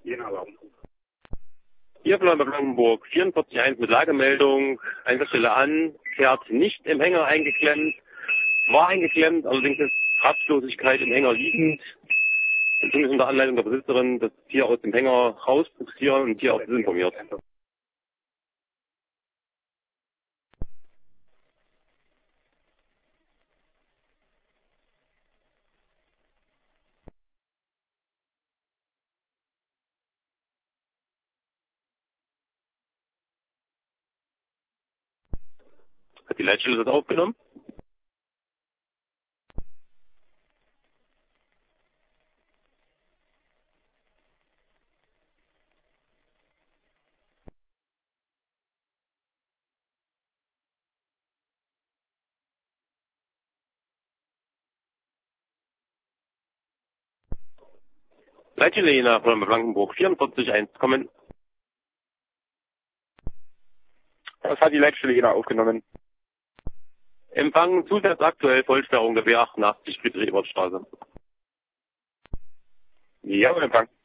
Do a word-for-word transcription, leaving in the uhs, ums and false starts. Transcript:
Hier von Blankenburg vierundvierzig eins mit Lagemeldung. Einsatzstelle an, fährt nicht im Hänger eingeklemmt, war eingeklemmt, allerdings ist Kraftlosigkeit im Hänger liegend. Und ist unter Anleitung der Besitzerin das Tier aus dem Hänger rausbuxieren und hier auch informiert. Hat die Leitstelle das aufgenommen? Leitstelle Jena von Blankenburg vierundvierzig eins kommen. Was hat die Leitstelle Jena aufgenommen? Empfang Zusatz aktuell Vollsperrung der B achtundachtzig Friedrich-Ebert-Straße. Ja, Empfang.